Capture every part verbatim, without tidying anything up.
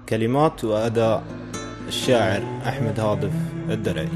كلمات وأداء الشاعر أحمد هاضف الدرعي.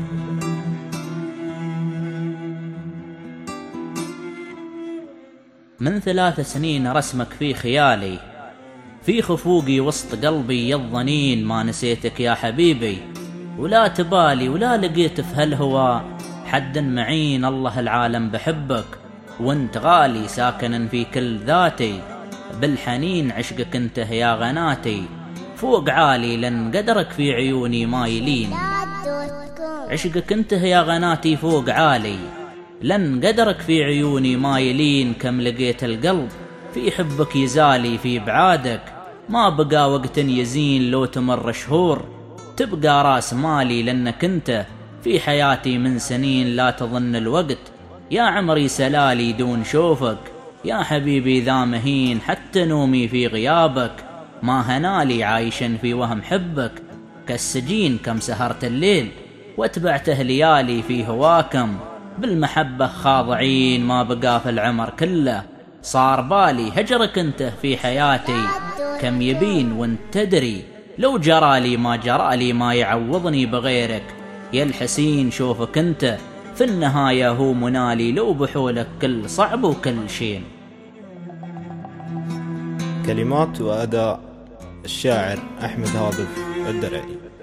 من ثلاث سنين رسمك في خيالي، في خفوقي وسط قلبي يا الظنين، ما نسيتك يا حبيبي ولا تبالي، ولا لقيت في هالهوى حد معين. الله العالم بحبك وانت غالي، ساكن في كل ذاتي بالحنين، عشقك انت يا غناتي فوق عالي، لن قدرك في عيوني ما يلين. عشقك انت يا غناتي فوق عالي، لن قدرك في عيوني ما يلين. كم لقيت القلب في حبك يزالي، في بعادك ما بقى وقت يزين. لو تمر شهور تبقى راس مالي، لانك انت في حياتي من سنين. لا تظن الوقت يا عمري سلالي دون شوفك يا حبيبي ذا مهين. حتى نومي في غيابك ما هنالي، عايشا في وهم حبك كالسجين. كم سهرت الليل واتبعته ليالي في هواكم بالمحبة خاضعين، ما بقى في العمر كله صار بالي هجرك انت في حياتي. كم يبين وانت تدري لو جرالي ما جرالي، ما يعوضني بغيرك يا الحسين. شوفك انت في النهاية هو منالي، لو بحولك كل صعب وكل شين. كلمات وأداء الشاعر أحمد هاضف الدرعي.